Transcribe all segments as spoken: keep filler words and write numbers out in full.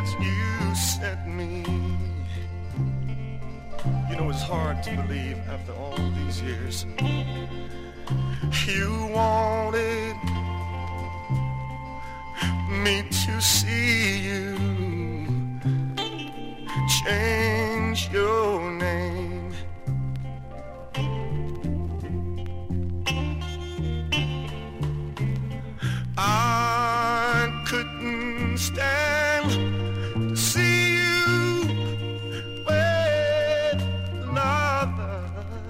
that you sent me. You know, it's hard to believe after all these years. You wanted me to see you change your name. I couldn't stand to see you with another.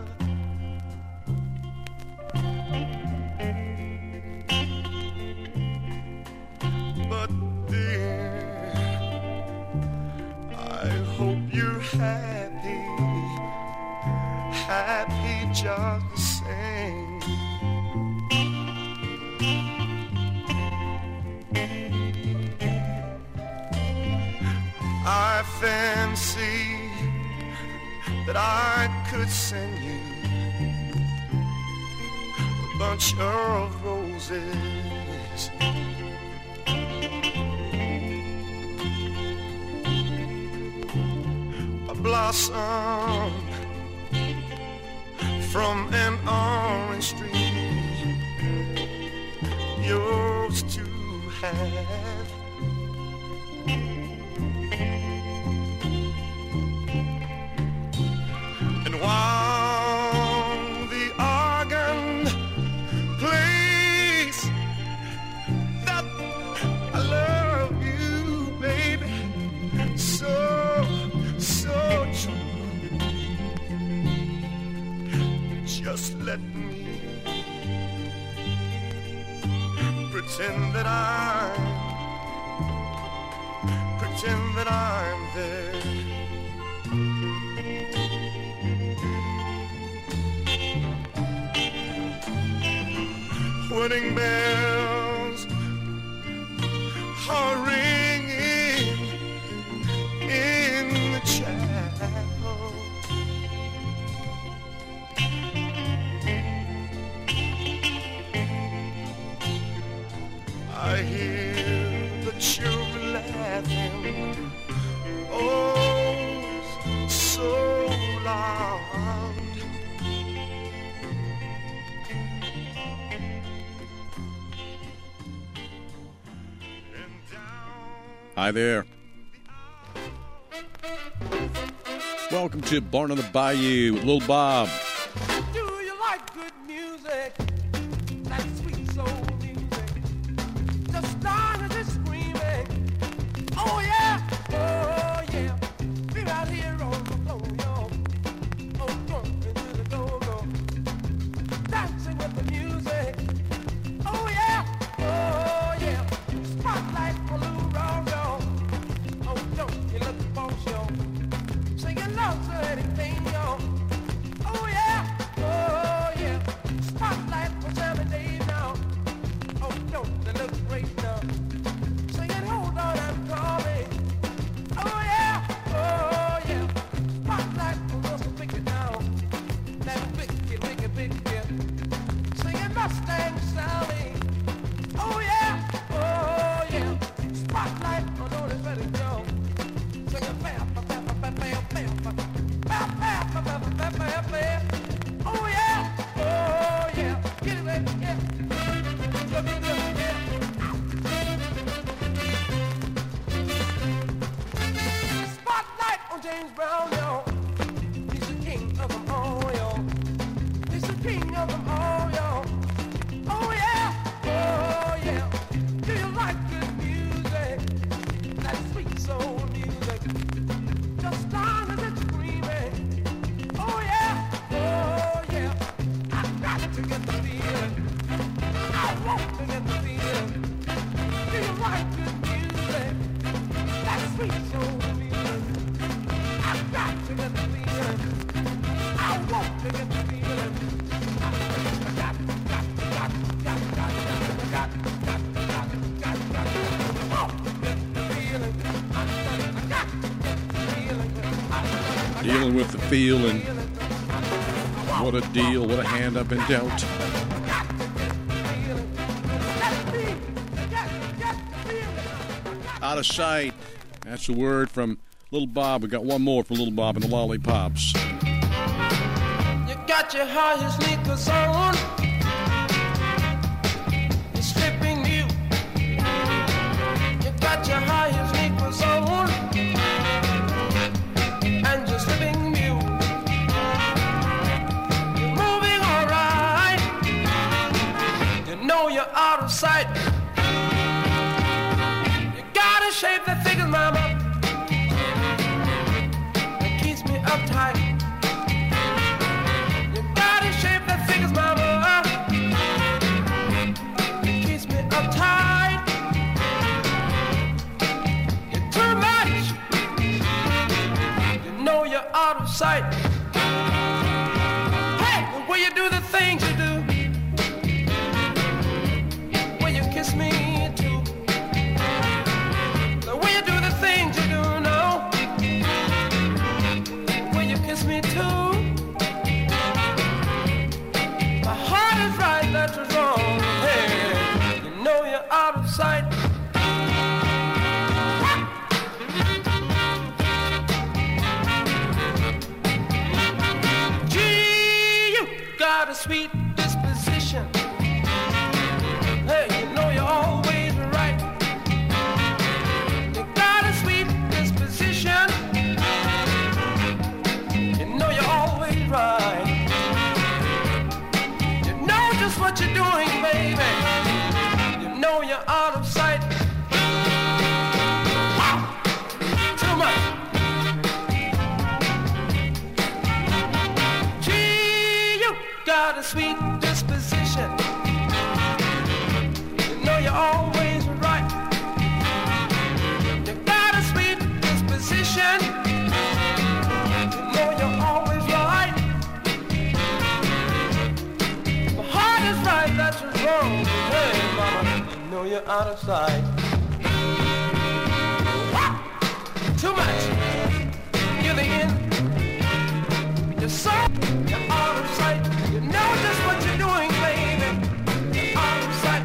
But dear, I hope you're happy, happy just the same. I fancy that I could send you a bunch of roses, a blossom from an orange tree, yours to have. And while the organ plays that I love you, baby, so, so true, just let me pretend that I'm, pretend that I'm there. Wedding bells are ringing in the chapel. I hear the children laughing, oh, so loud. Hi there. Welcome to Born on the Bayou with Lil Bob. Do you like good music? That sweet soul music. Just started to screaming. Oh yeah, oh yeah. Be right here on the floor, yo. Oh, drunk into the go-go. Dancing with the music. Oh yeah, oh yeah. Spotlight for Lou Rawls, yo. Oh, don't you look for show. Singing love to anything, yo. Oh yeah, oh yeah. Spotlight for Sammy Davis now. Oh, don't you look great now. Singing hold on and call me. Oh yeah, oh yeah. Spotlight for Russell Pickett now. That wicked, wicked, wicked. Singing Mustang Sally. Oh yeah, oh yeah. Spotlight for Otis Redding, yo. Singing bam, bam, bam, bam, bam, bam, bam, bam, bam, bam, bam, bam, bam. Oh yeah, oh yeah. Get it, baby, yeah. Look at this, yeah. Spotlight on James Brown, yo. He's the king of them all, yo. He's the king of them all, yo. Oh yeah, oh yeah. Do you like good music? That sweet soul music. Just started it screaming. Oh yeah, oh yeah. I got to get the feeling. I want to get the feeling. Do you like good music? That sweet soul music. I got to get the feeling. I want to get the feeling. I got, got, got, got, got, got, got, got, got, got, got. Want to get the feeling. I got to get the feeling. I got Dealing with the feeling. What a deal. What a hand I've been dealt. Out of Sight. That's the word from Little Bob. We got one more from Little Bob and the Lollipops. You got your high sneakers on. You're stripping you. You got your high sneakers on. And you're stripping you. You're moving alright. You know you're out of sight. You gotta shape the figures, mama. It keeps me uptight. You gotta shape the figures, mama. It keeps me uptight. You're too much. You know you're out of sight. Hey, will you do the things you do? Will you kiss me too? Will you do the things you do now? Will you kiss me too? My heart is right, that's what's wrong. Hey, you know you're out of sight. Gee, you got a sweet disposition. Hey, you know you're always right. You got a sweet disposition. You know you're always right. You know just what you're doing, baby. You know you're out of sight. Too much. Gee, you got a sweet disposition. You know you're always right. You got a sweet disposition. You know you're always right. My heart is right, that's what's wrong. Hey, mama, you know you're out of sight. Too much. You're the end. You're so, you're out of sight. You know just what you're doing, baby. You're out of sight.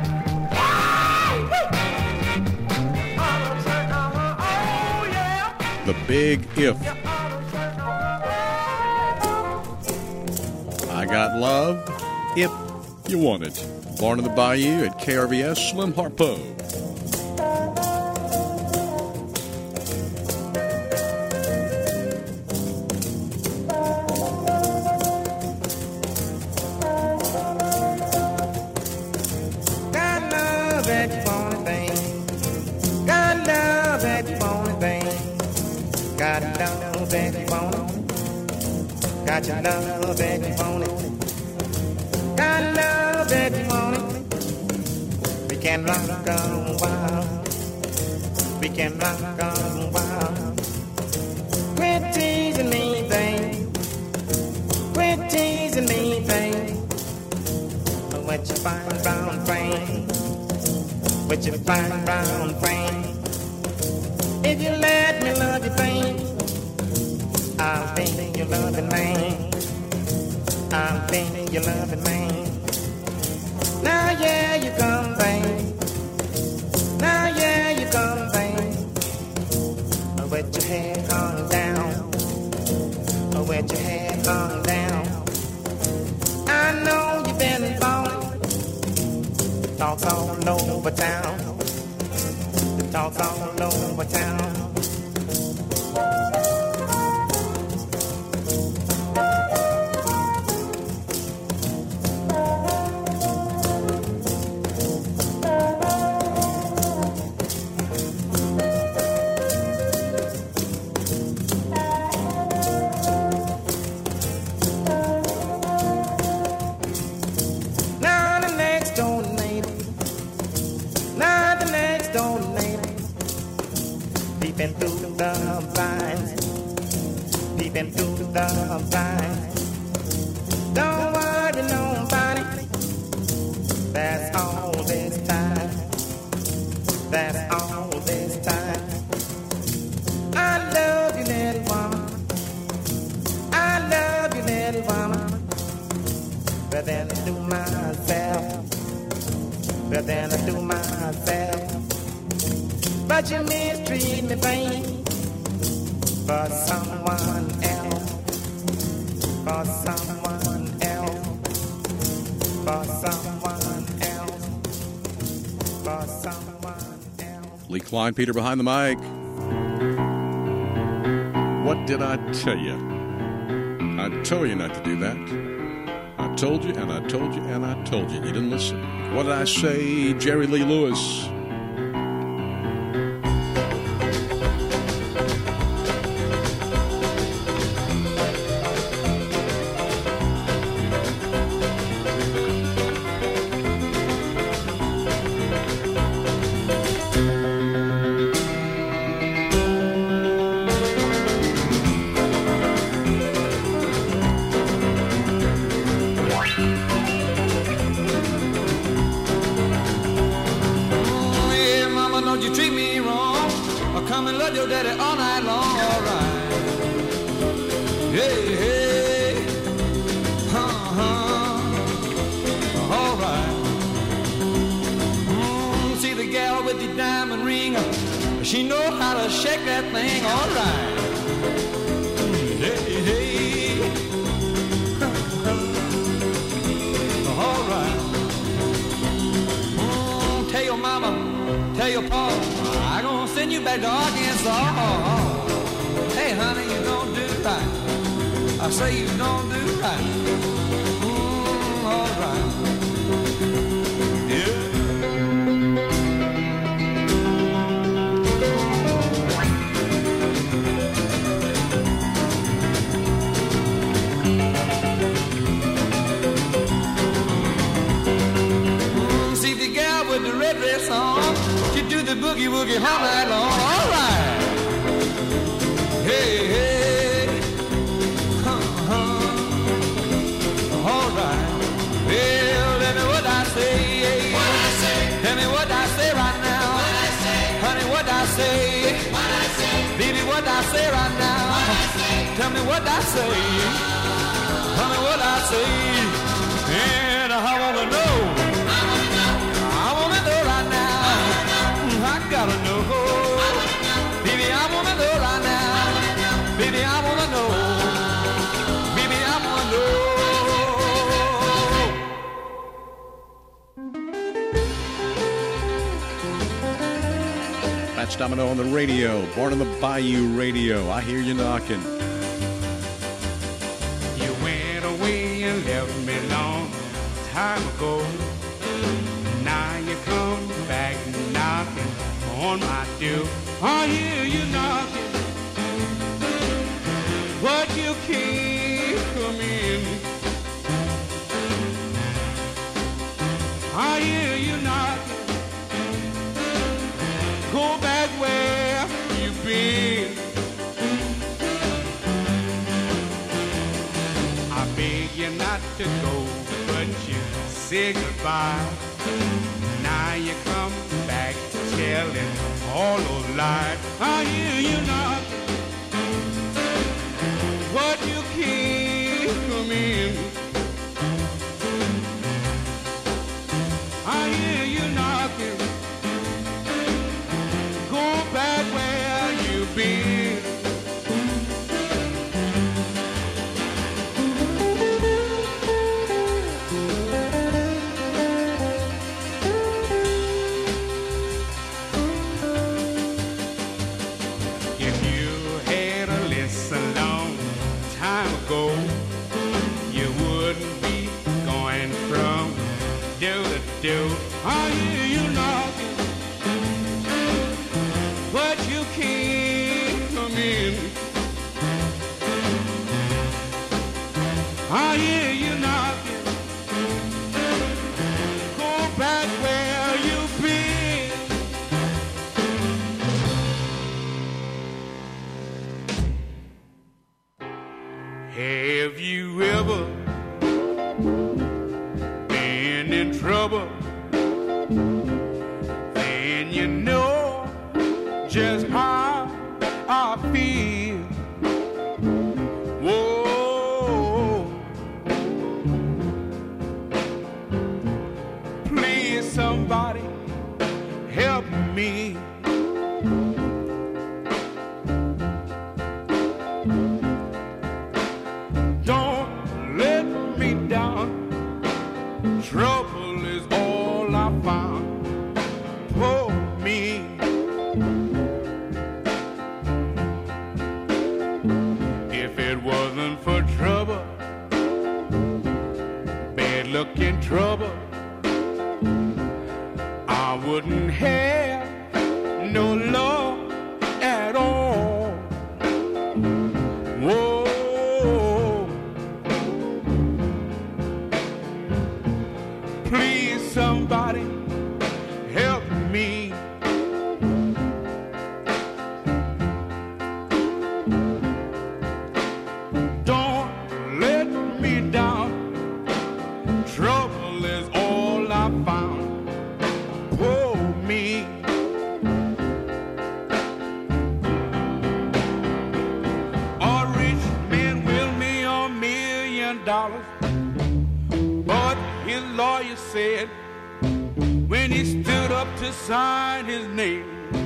Out of sight, uh-huh. Oh, yeah. The Big If. You're out of sight, uh-huh. I got love if you want it. Born in the Bayou at K R V S, Slim Harpo. Got love that you wanna thing. Got love that you wanna thing. Got love that you wanna. Got your love that you wanna. Got love that you wanna. We can rock on a while. We can rock on a while. Quit teasing me, babe. Quit teasing me, babe. What you find round frame? What you find round frame? If you let me love you, babe, I'll be your loving man. I'll be your loving man. Now yeah, you come, babe. Now yeah, you come, babe. With your head hung down. With your head hung down. I know you've been falling. Talk's all over town. The talk's all over town. Now the next door neighbor, now the next door neighbor, peeping through the blinds, peeping through the blinds. Don't worry nobody, that's all this time, that's all this time. I love you, little woman, I love you, little woman. But then I do myself, but then I do myself. But but you mistreat me, babe, for someone else, for someone else, for someone else, for someone else. Lee Klein, Peter behind the mic. What did I tell you? I told you not to do that. I told you, and I told you, and I told you. You didn't listen. What did I say? Jerry Lee Lewis. Domino on the radio, Born on the Bayou radio. I hear you knocking. You went away and left me long time ago. Now you come back knocking on my door. I hear you knocking, but you can't come in. I hear you knocking. Go back where you've been. I beg you not to go, but you say goodbye. Now you come back telling all those lies. I hear you knocking, but you can't come in. I hear you knocking. Back where you've been. If you had a listen long time ago, you wouldn't be going from door to door. I hear you knocking, but you can't come in. I hear you knocking. Go back where you've been. Have you ever been in trouble? Then you know just how I feel. Whoa, please somebody help me. dollars. But his lawyer said when he stood up to sign his name,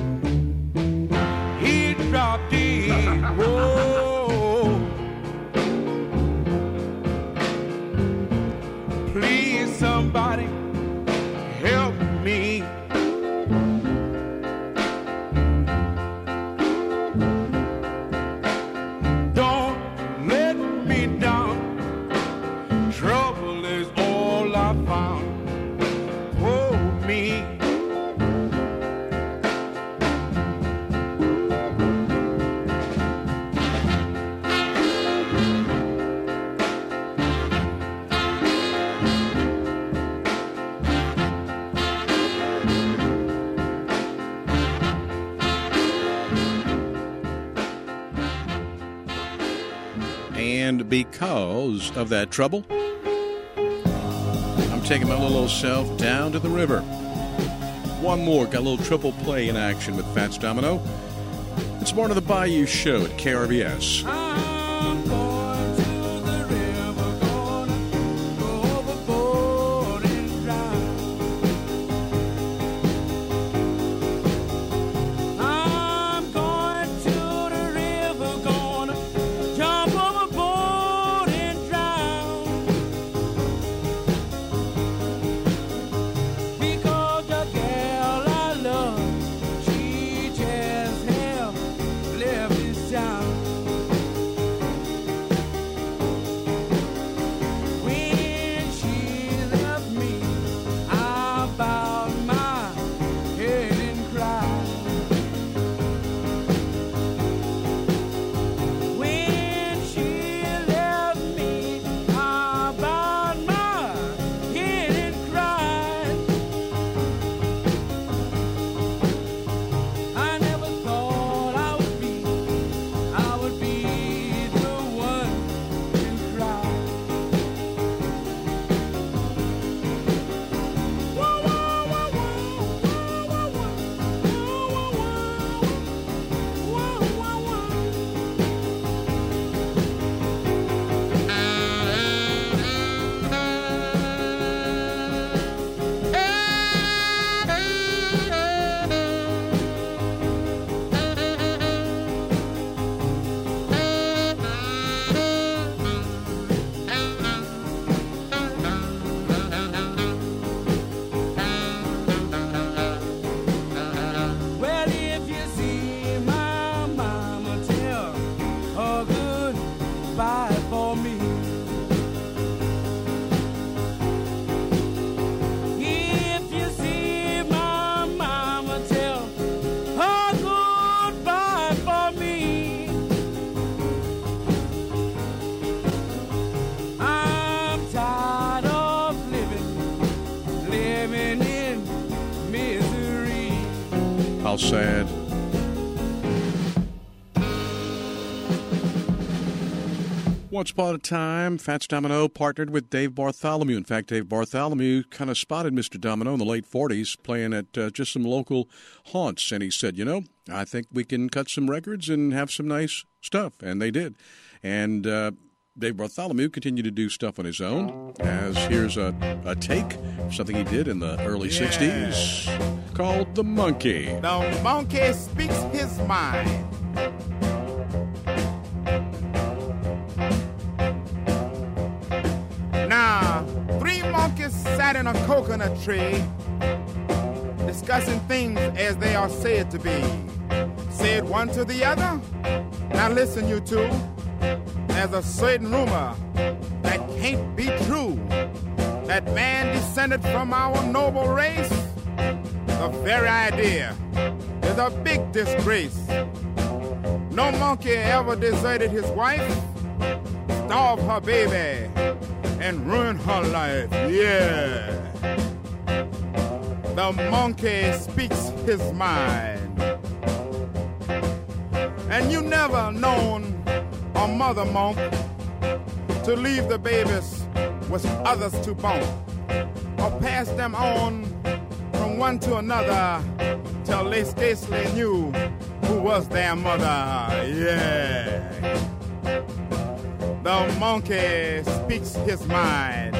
he dropped dead. Whoa. Please, somebody, help me. Don't let me down. Trouble is all I found. Oh, me. And because of that trouble, I'm taking my little old self down to the river. One more, got a little triple play in action with Fats Domino. It's more of the Bayou Show at K R B S. I'm going to the river, gonna go overboard and drown. I'm going to the river, gonna jump overboard and drown. Because the girl I love, she just have left this town. When she left me, I bowed my head and cried. When she left me, I bowed my head and cried. I never thought I would be, I would be the one to cry. Whoa, whoa, whoa, whoa, whoa, whoa, whoa, whoa, whoa, whoa, Well, if you see my mama, tell her goodbye for me. If you see my mama, tell her goodbye for me. I'm tired of living, living in misery. How sad. Once upon a time, Fats Domino partnered with Dave Bartholomew. In fact, Dave Bartholomew kind of spotted Mister Domino in the late forties playing at uh, just some local haunts. And he said, you know, I think we can cut some records and have some nice stuff. And they did. And uh, Dave Bartholomew continued to do stuff on his own, as here's a, a take of something he did in the early Yeah. sixties called The Monkey. The monkey speaks his mind. Now, three monkeys sat in a coconut tree, discussing things as they are said to be. Said one to the other, now listen you two, there's a certain rumor that can't be true, that man descended from our noble race. The very idea is a big disgrace. No monkey ever deserted his wife, starved her baby, and ruined her life. Yeah. The monkey speaks his mind. And you never known a mother monk to leave the babies with others to bump, or pass them on from one to another till they scarcely knew who was their mother. Yeah. the monkey speaks his mind.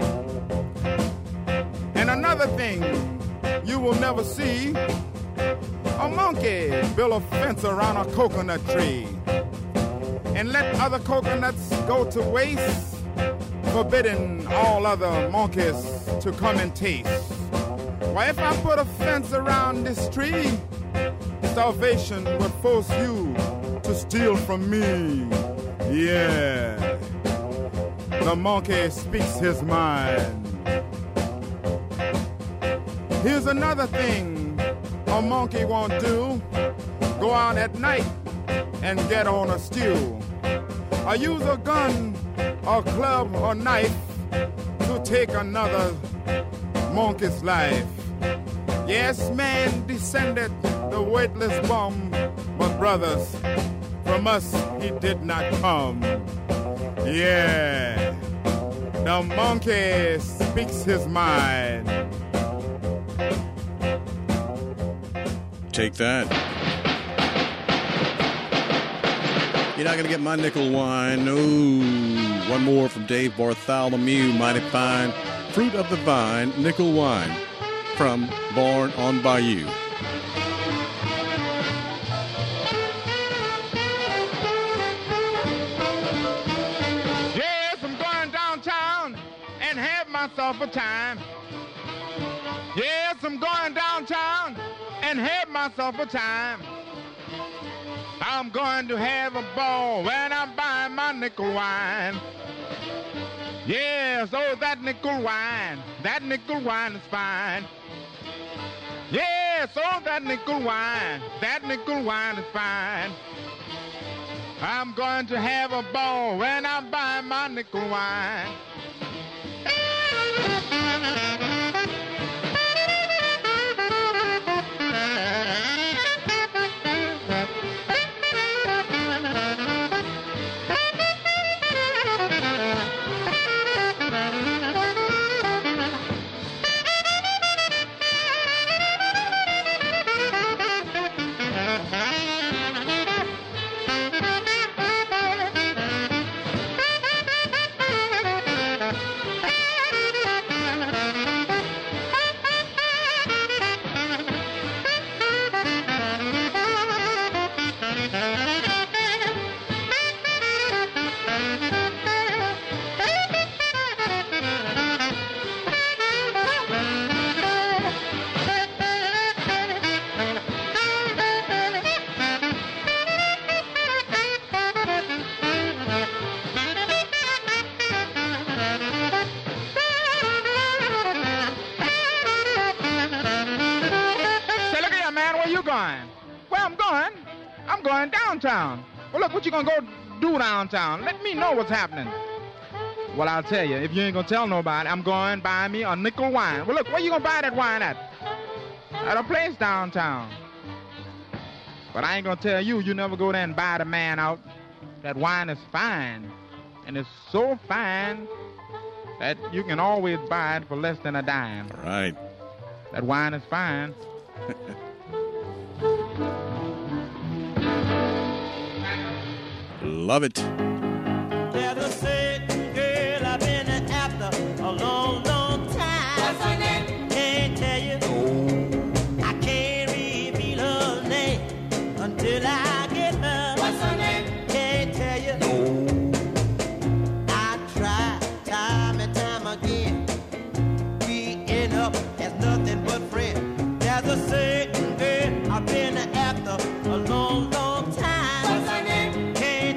And another thing you will never see, a monkey build a fence around a coconut tree and let other coconuts go to waste, forbidding all other monkeys to come and taste. Why, if I put a fence around this tree, starvation would force you to steal from me. Yeah, the monkey speaks his mind. Here's another thing a monkey won't do: go out at night and get on a stew, or use a gun or club or knife to take another monkey's life. Yes, man descended the weightless bum, but brothers, from us he did not come. Yeah, the monkey speaks his mind. Take that. You're not going to get my nickel wine. No. One more from Dave Bartholomew. Mighty fine. Fruit of the Vine, nickel wine. From Born on Bayou. Yes, I'm going downtown and have myself a time. Yes, I'm going downtown and have myself a time. I'm going to have a ball when I'm buying my nickel wine. Yes, oh, that nickel wine, that nickel wine is fine. Yes, oh, that nickel wine, that nickel wine is fine. I'm going to have a ball when I'm buying my nickel wine. Downtown. Well, look, what you gonna go do downtown? Let me know what's happening. Well, I'll tell you, if you ain't gonna tell nobody, I'm going to buy me a nickel wine. Well, look, where you gonna buy that wine at? At a place downtown. But I ain't gonna tell you, you never go there and buy the man out. That wine is fine. And it's so fine that you can always buy it for less than a dime. All right. That wine is fine. Love it. There's a certain girl I've been after a long, long time. What's her name? Can't tell you. No. I can't reveal her name until I get her. What's her name? Can't tell you. No. I tried time and time again. We end up as nothing but friends. There's a certain girl I've been after a long, long time. What's her name?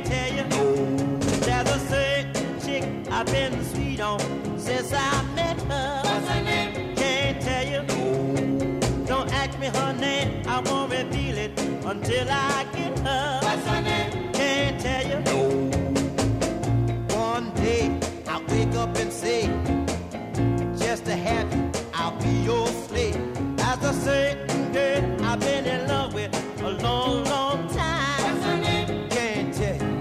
I've been sweet on since I met her. What's her name? Can't tell you. No. Don't ask me her name. I won't reveal it until I get her. What's her name? Can't tell you. No. One day I'll wake up and say, just to have you, I'll be your slave. As a certain girl I've been in love with a long, long time. What's her name? Can't tell you.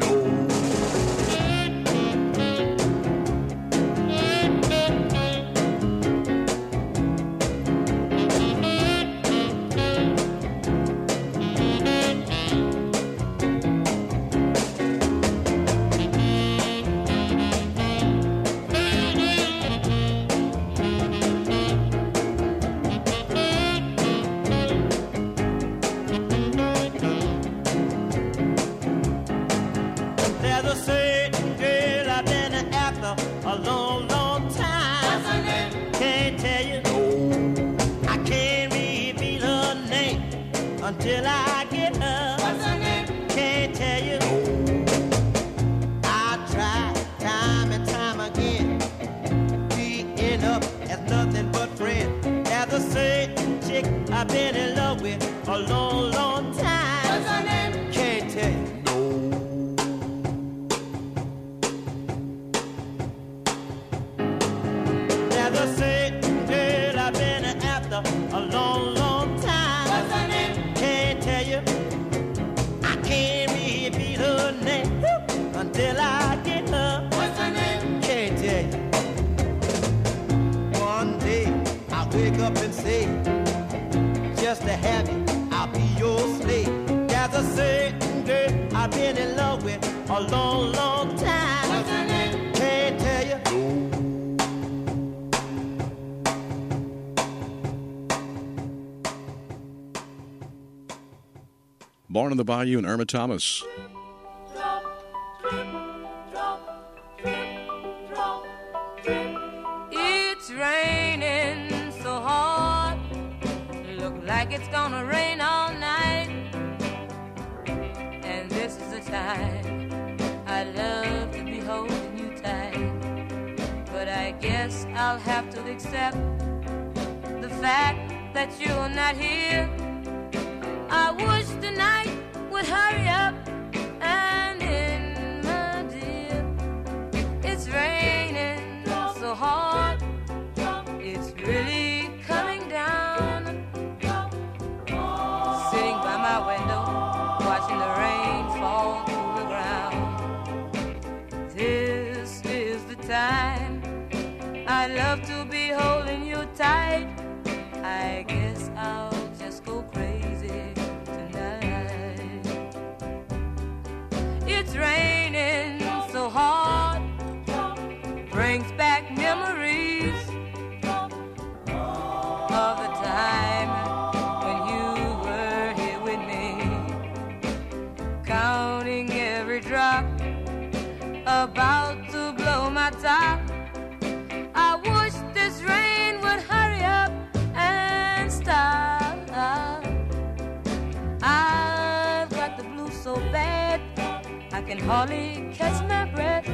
a certain girl I've been after a long, long time. What's her name? Can't tell you. No. I can't reveal her name until I get her. What's her name? Can't tell you. No. I tried time and time again. We end up as nothing but friends. There's a certain chick I've been in love with a long, long time. What's her name? Can't tell you. A long, long time. What's her name? Can't tell you. I can't reveal her name woo, until I get her. What's her name? Can't tell you. One day I wake up and say, just to have you, I'll be your slave. There's a certain girl I've been in love with a long, long time. What's her name? Can't tell you. No. Born in the Bayou and Irma Thomas. Drop, drip, drop, drip, drop, drip. It's raining so hard. Look like it's gonna rain all night. And this is the time I love to be holding you tight. But I guess I'll have to accept the fact that you're not here. I wish the night would hurry up and end, my dear. It's raining so hard, it's really coming down. Sitting by my window, watching the rain fall to the ground. This is the time I love to be holding you tight. I guess I'll just go crazy tonight. It's raining so hard, brings back memories of the time when you were here with me, counting every drop, about to blow my top. I wish this rain would hurry up and stop. I've got the blues so bad I can hardly catch my breath.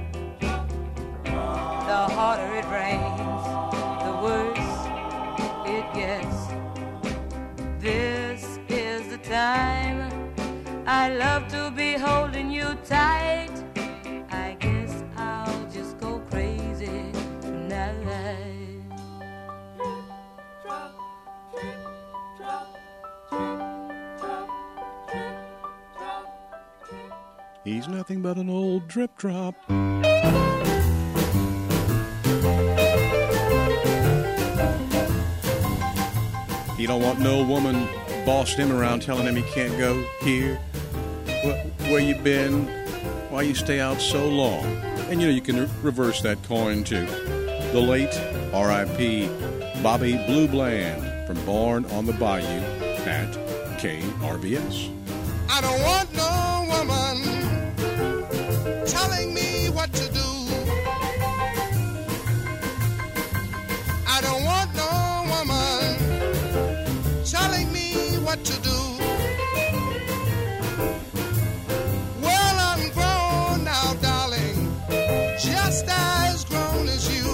The harder it rains, the worse it gets. This is the time I love to be holding you tight. I guess I'll just go crazy tonight. He's nothing but an old drip drop. He don't want no woman bossing him around telling him he can't go here. Where, where you been? Why you stay out so long? And you know you can re- reverse that coin too. The late R I P Bobby Blue Bland from Born on the Bayou at K R B S. I don't want no woman telling me what to do. I don't want no woman telling me what to do. Well, I'm grown now, darling, just as grown as you.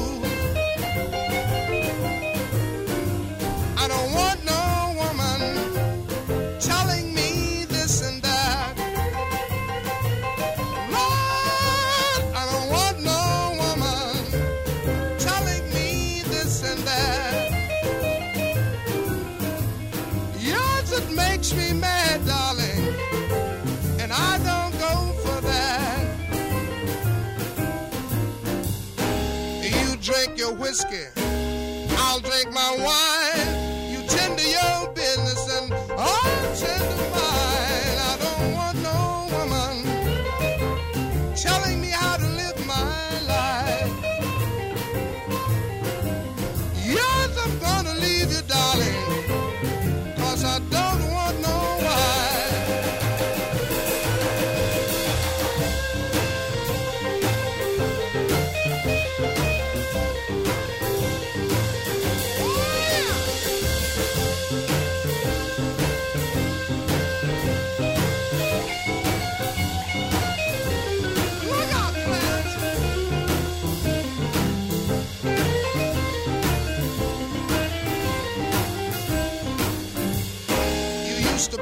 I don't want no woman telling me this and that. Lord, I don't want no woman telling me this and that. Yours, it makes me mad, darling, and I don't go for that. You drink your whiskey, I'll drink my wine. You tend to your business and I'll tend to mine. I don't want no woman telling me how to live my life. Yes, I'm gonna leave you, darling, 'cause I don't want no wife.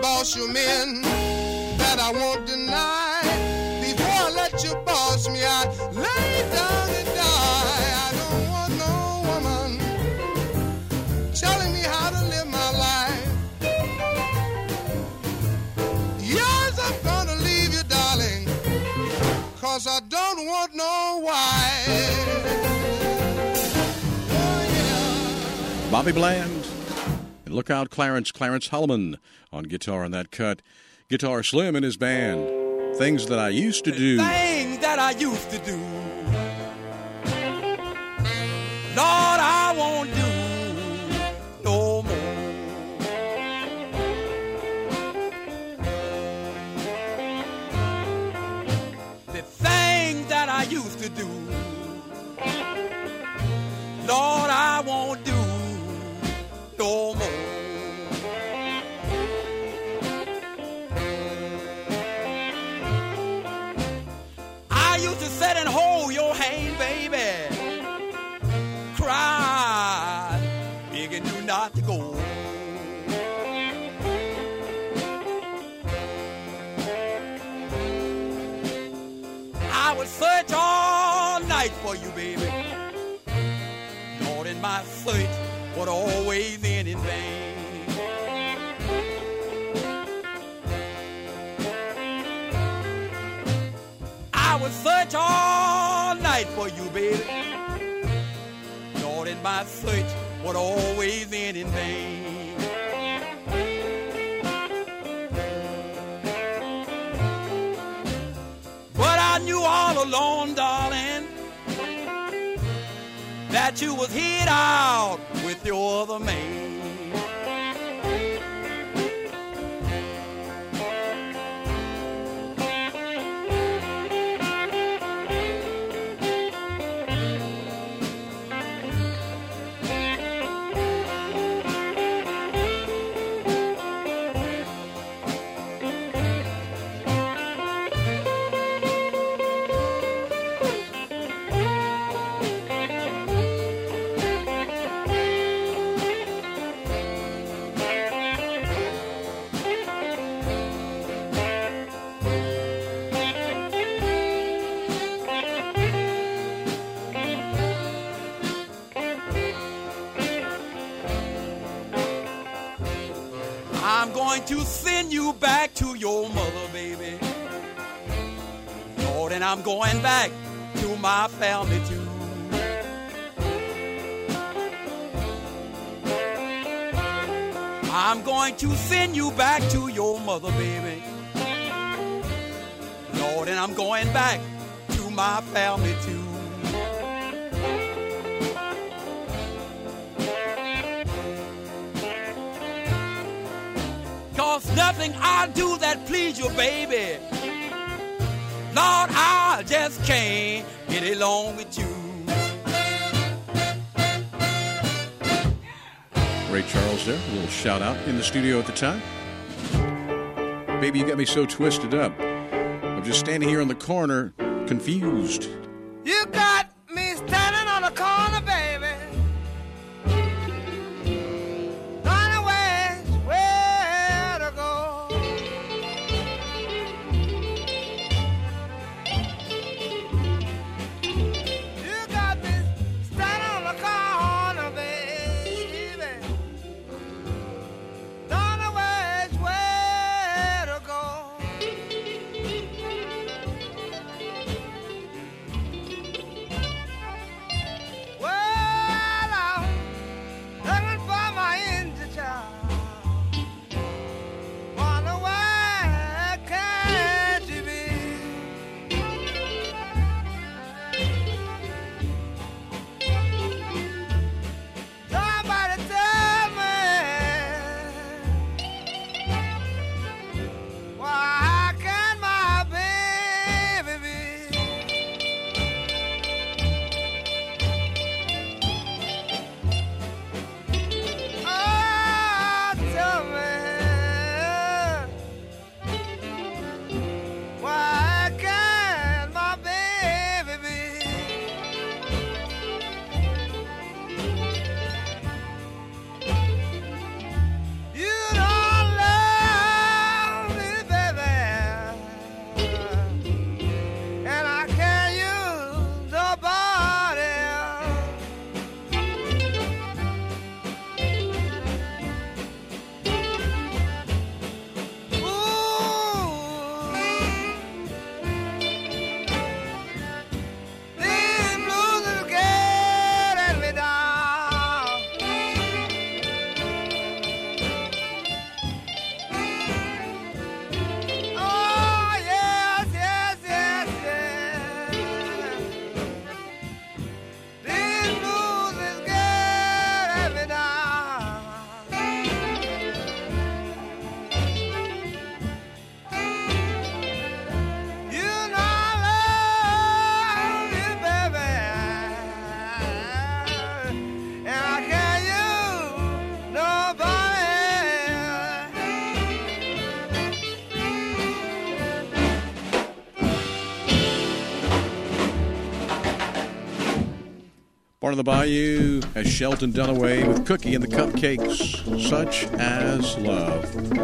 boss you men that I won't deny. Before I let you boss me, I lay down and die. I don't want no woman telling me how to live my life. Yes, I'm gonna leave you, darling, 'cause I don't want no wife. Oh, yeah. Bobby Bland. And look out, Clarence, Clarence Holloman on guitar on that cut. Guitar Slim and his band. Things that I used to do. Things that I used to do. Lord, I won't do no more. The things that I used to do. Lord, I won't do no more. I used to sit and hold your hand, baby, cry, begging you not to go. I would search all night for you, baby. Lord, in my search would always end in vain. I would search all night for you, baby. Lord, in my search would always end in vain. But I knew all along, darling, that you was hid out with your other man. I'm going to send you back to your mother, baby. Lord, and I'm going back to my family too. I'm going to send you back to your mother, baby. Lord, and I'm going back to my family too. Cause nothing I do that please you, baby. Lord, I just can't get along with you. Ray Charles there, a little shout out in the studio at the time. Baby, you got me so twisted up. I'm just standing here in the corner, confused. You got me standing on the corner, baby. Running away, where to go? You got me standing on the corner, baby. Running away, where to go? Born on the Bayou has Shelton Dunaway with Cookie and the Cupcakes, Such as Love.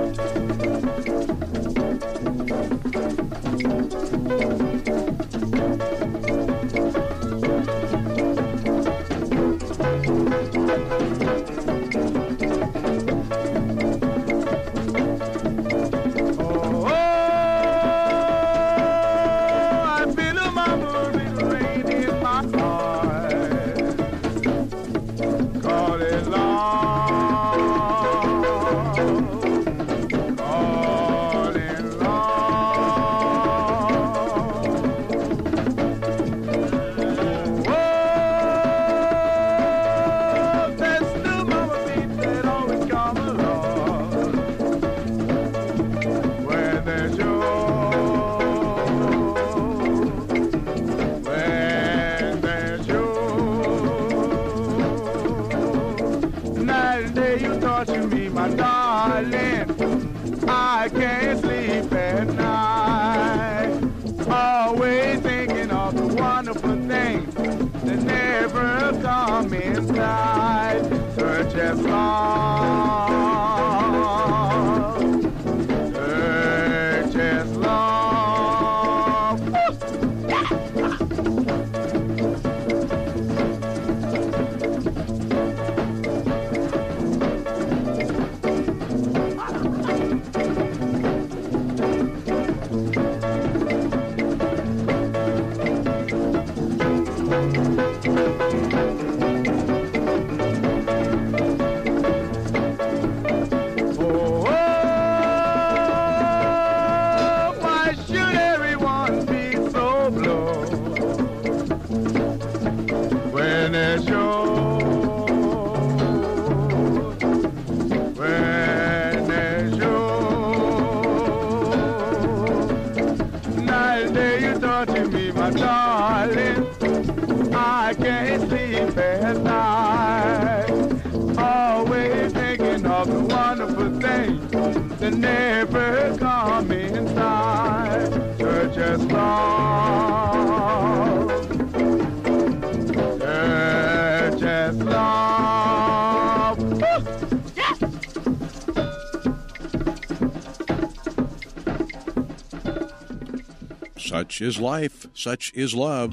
Such is life, such is love.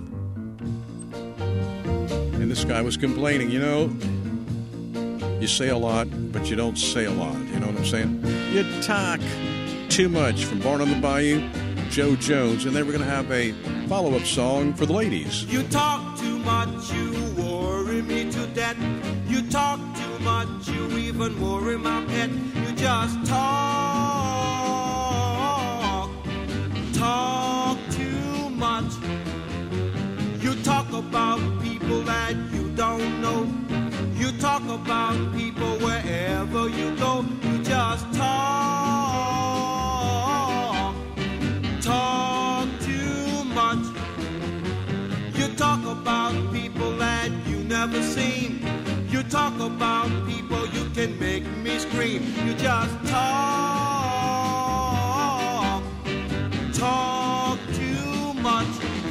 And this guy was complaining, you know, you say a lot, but you don't say a lot. You know what I'm saying? You talk too much. From Born on the Bayou, Joe Jones. And then we're going to have a follow-up song for the ladies. You talk too much, you worry me to death. You talk too much, you even worry my pet. You just talk, talk too much. You talk about people that you don't know. You talk about people wherever you go. You just talk, talk too much. You talk about people that you never seen. You talk about people you can make me scream. You just talk, talk too much.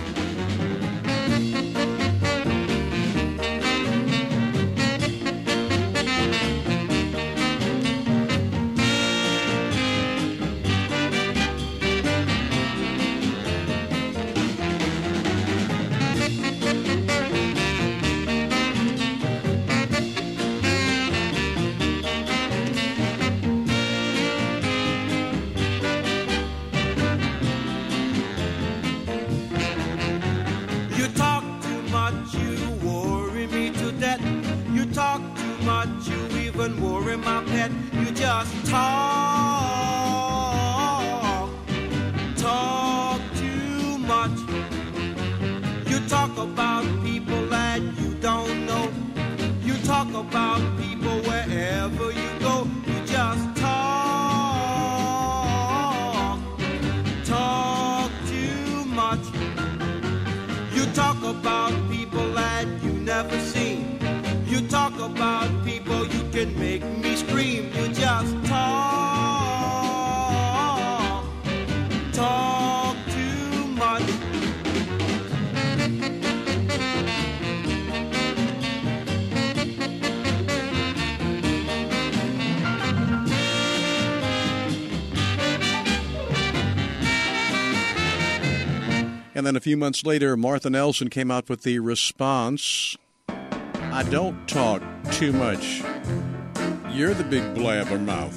Worry my pet, you just talk, talk too much. You talk about people that you don't know. You talk about people wherever you go. You just talk, talk too much. You talk about people that you never seen. You talk about people you can make me scream. You just talk, talk too much. And then a few months later, Martha Nelson came out with the response, I don't talk too much. You're the big blabbermouth.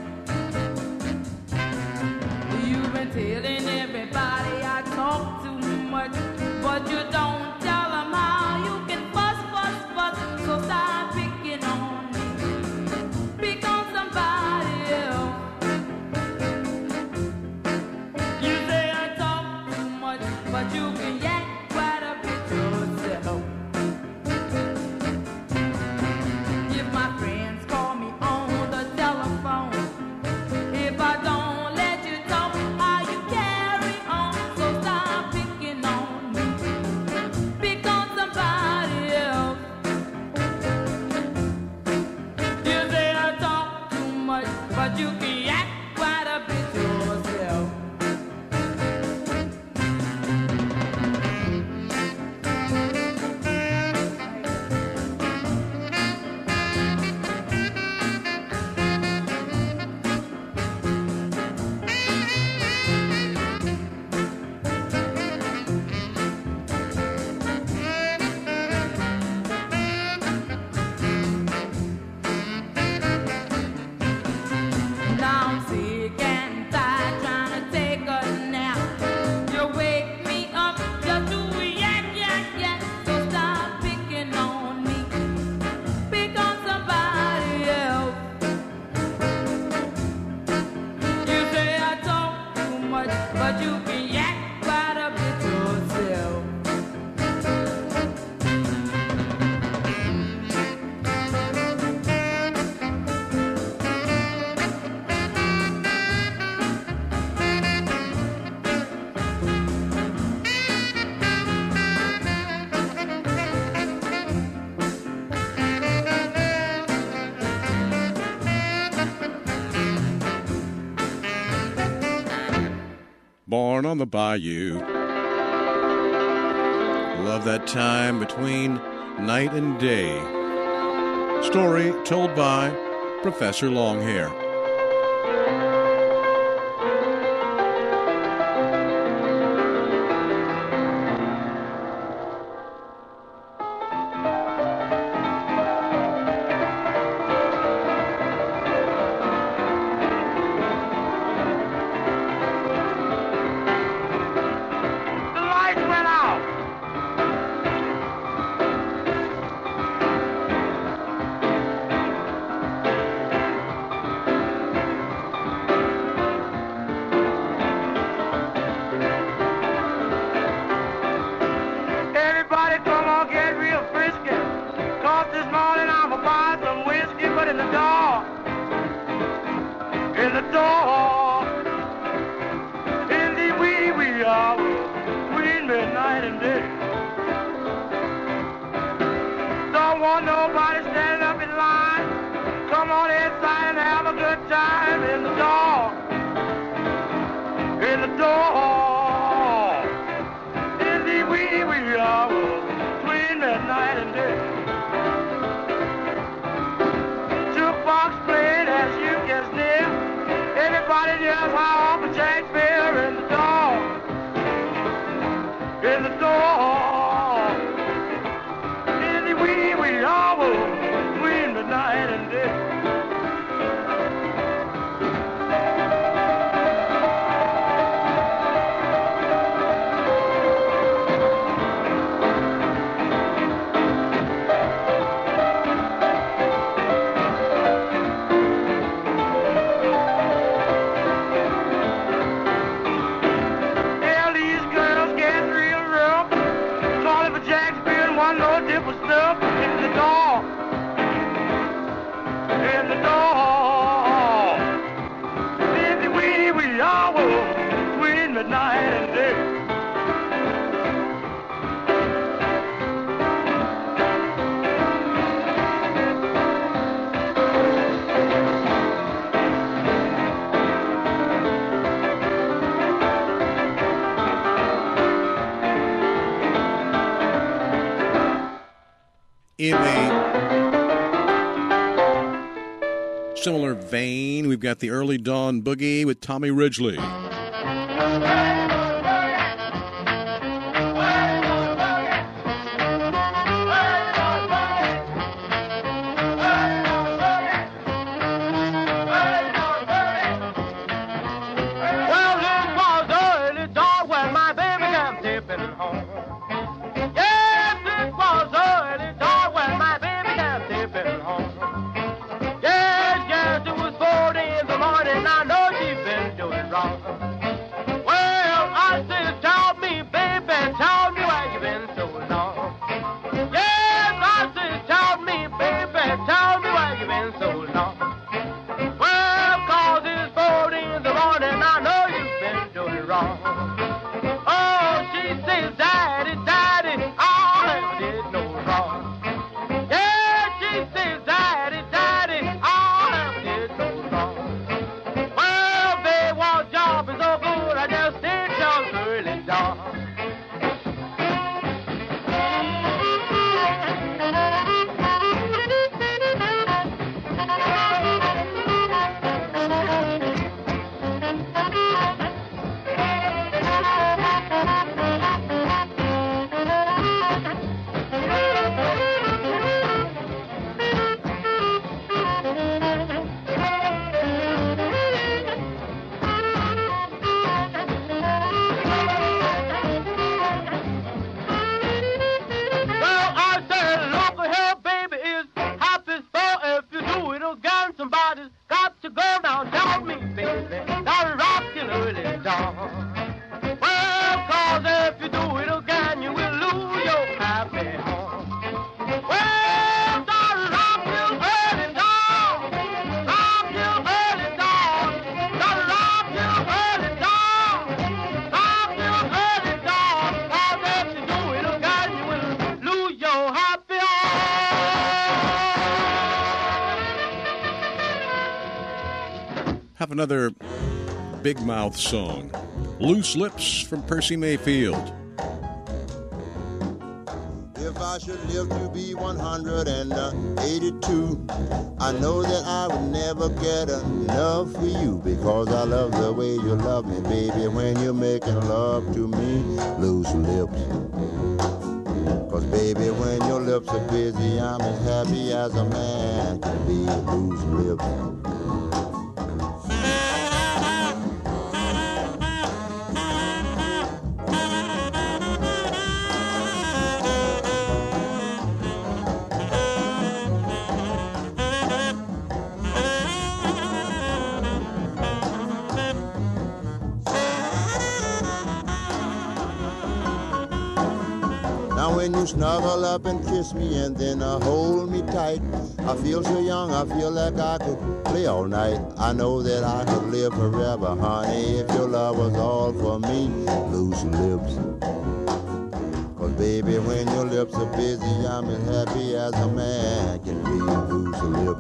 You've been telling everybody I talk too much, but you don't tell them how you can fuss, fuss, fuss. So stop picking on me. Pick on somebody else. You say I talk too much, but you can yak quite a bit yourself. If my friends call me on the telephone, if I don't let you talk, how you carry on? So stop picking on me. Pick on somebody else. You say I talk too much, but you can yak quite a bit yourself. Now I'm sick and tired, trying to take a nap. You wake me up just to yak, yak, yak. So stop picking on me. Pick on somebody else. You say I talk too much, but you can yak quite a bit yourself. Born on the Bayou. Love that time between night and day. Story told by Professor Longhair. The lights went out. Everybody come on, get real frisky. 'Cause this morning I'm a buy some whiskey, but in the door, in the door, in the wee wee hours, between midnight and day. Don't want nobody standing up in line. Come on inside and have a good time in the door, in the door, in the wee wee hours, between midnight and day. Jukebox playing as you get near. Everybody knows how Uncle Shakespeare in the door, in the door, in the wee wee hours, between midnight and day. Tell these girls get real rough. Calling for Shakespeare and one more dip of stuff in the door, in the door, in the wee wee hours, between midnight and day. In a similar vein, we've got the Early Dawn Boogie with Tommy Ridgely. dog. Somebody's got to go down, down me, baby. That rockin' early dawn. Well, cause if you do it again, you will lose your happy home. Well, that rockin' early dawn. Rockin' early dawn. That rockin' early dawn. Rockin' early dawn. Cause if you do it again, you will lose your happy home. Have another Big Mouth song, Loose Lips from Percy Mayfield. If I should live to be one hundred eighty-two, I know that I would never get enough for you, because I love the way you love me, baby, when you're making love to me. Loose lips. Cause baby, when your lips are busy, I'm as happy as a man can be. Loose lips. Now when you snuggle up and kiss me and then uh, hold me tight, I feel so young, I feel like I could play all night. I know that I could live forever, honey, if your love was all for me. Loose lips. Cause baby, when your lips are busy, I'm as happy as a man can be. Loose lips.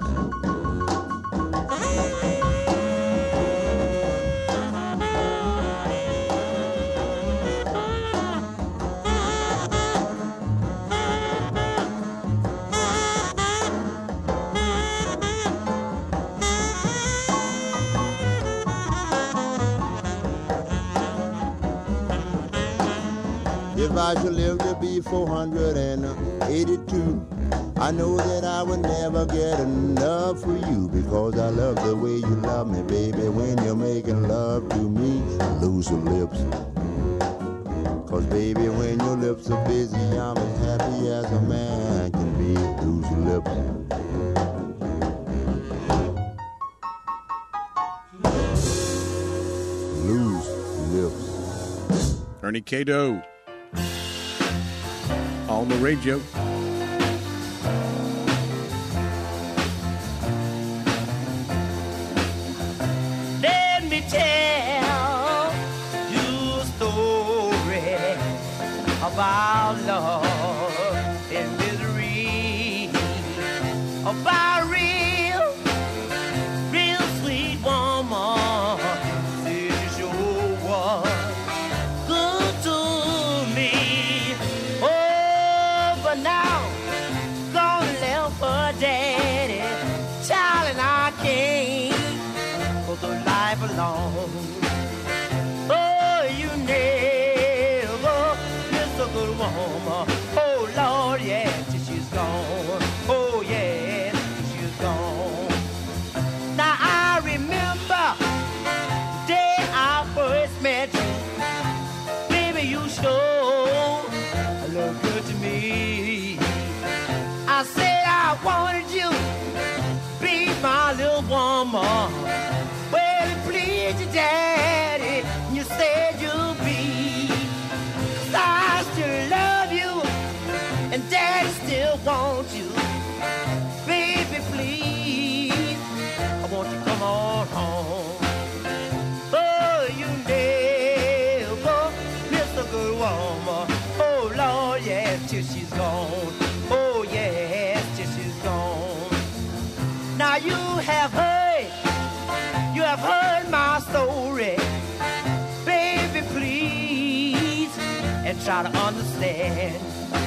If I should live to be four hundred eighty-two, I know that I would never get enough for you, because I love the way you love me, baby, when you're making love to me. Loose lips. Cause baby, when your lips are busy, I'm as happy as a man can be. Loose lips. Loose lips. Ernie Cato on the radio. Let me tell you a story about love and misery, about a real, real sweet woman. She sure was good to me. Oh, but now gonna left her daddy, child, and I can't go through life alone. Oh, you never miss a good woman. Oh, Lord, yeah, till she's gone. Oh, yeah, till she's gone. Now, I remember the day I first met you. Baby, you sure look good to me. I said I wanted you to be my little woman. Well, it pleased your daddy, and you said you'll be. 'Cause I still love you, and daddy still wants you. Baby, please, I want you to come on home. Oh, you never miss a good woman. Oh, Lord, yes, till she's gone. Oh, yes, till she's gone. Now you have heard, you have heard my story. Baby, please, and try to understand.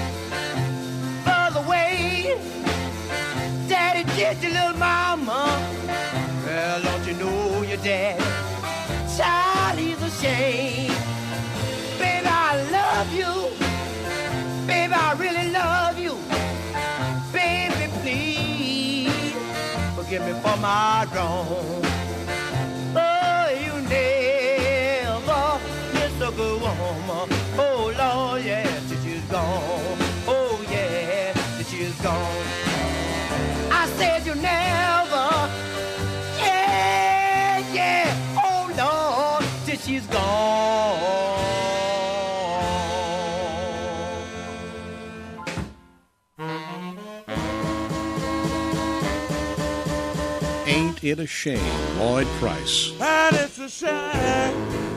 By the way, Daddy did your little mama. Well, don't you know your daddy? Child, he's ashamed. Baby, I love you. Baby, I really love you. Baby, please forgive me for my wrong. Oh, you never miss a good woman. Oh, Lord, yeah, till she's gone. Oh, yeah, till she's gone. I said you never, yeah, yeah, oh, Lord, till she's gone. Ain't It a Shame, Lloyd Price. And it's a shame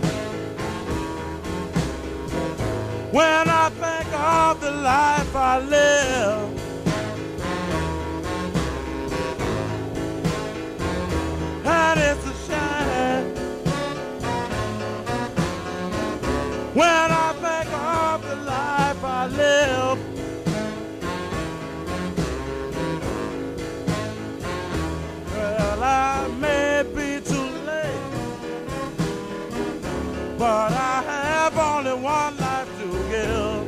when I think of the life I live. And it's a shame when I think of the life I live. Well, I may be too late, but I have only one life to give.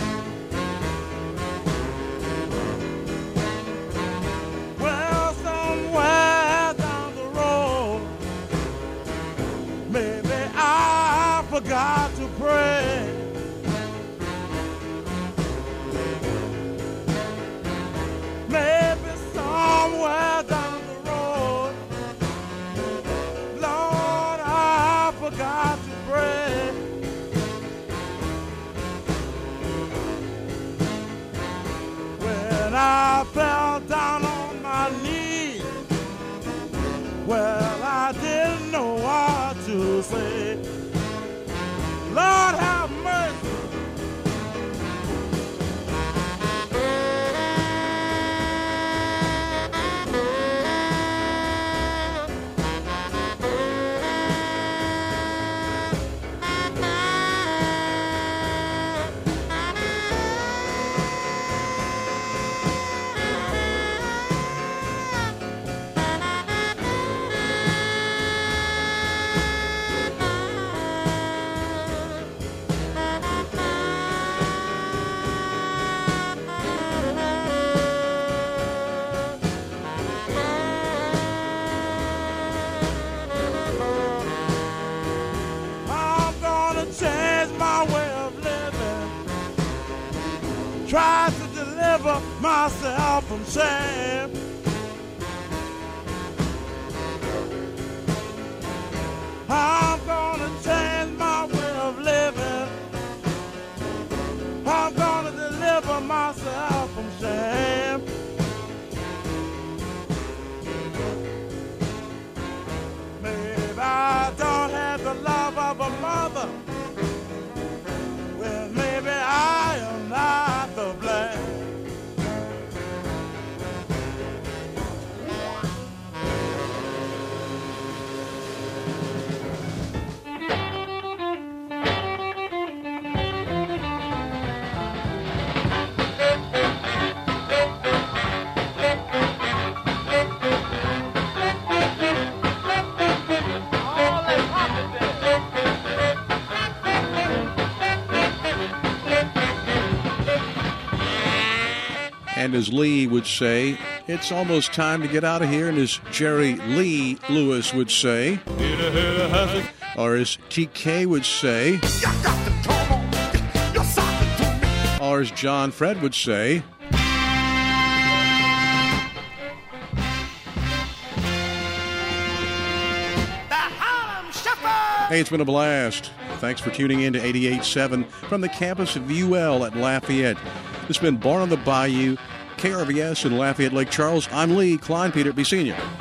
Well, somewhere down the road, maybe I forgot to pray. Maybe somewhere down the road, Lord, I forgot to pray. When I fell down on my knees, well, I didn't know what to say. Lord, have mercy. Try to deliver myself from shame. I'm gonna change my way of living. I'm gonna deliver myself from shame. Maybe I don't have the love of a mother. Well, maybe I am not the blame. And as Lee would say, it's almost time to get out of here. And as Jerry Lee Lewis would say, or as T K would say, or as John Fred would say, hey, it's been a blast. Thanks for tuning in to eighty-eight point seven from the campus of U L at Lafayette. This has been Born on the Bayou, K R V S in Lafayette Lake Charles. I'm Lee Klein Peter B. Senior